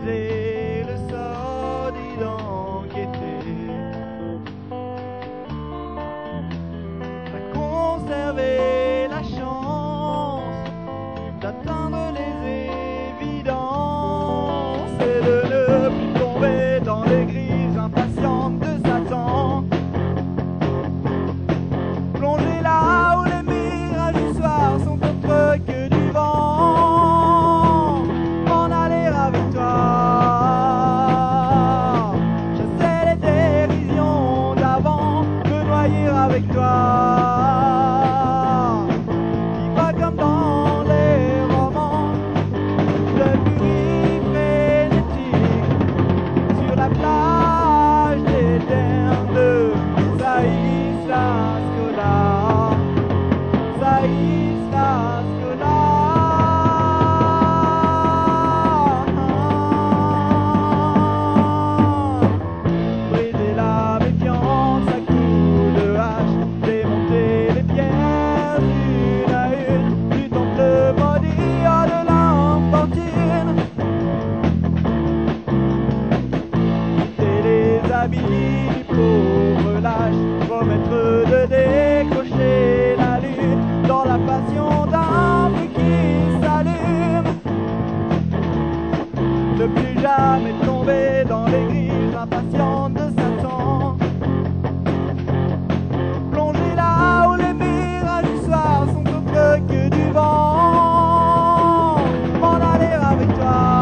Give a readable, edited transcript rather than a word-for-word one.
briser le sordide d'enquêter, à conserver la chance d'atteindre les évidences et de ne plus tomber dans les grises impatientes de Satan. Plonger là où les mirages du soir sont autres que du vent, m'en aller avec toi, chasser les dérisions d'avant, me noyer avec toi, vivre comme dans les romans, de furie frénétique, sur la plage d'éterne, Isla Scola, Isla Scola. Briser la méfiance à coups de hache, démonter les pierres une à une du temple maudit de l'importune, quitter les habits du pauvre lâche, promettre de décrocher la lune dans la passion d'un feu qui s'allume, ne plus jamais tomber dans les grises impatientes de Satan. Plonger là où les mirages du soir sont autres que du vent, m'en aller avec toi.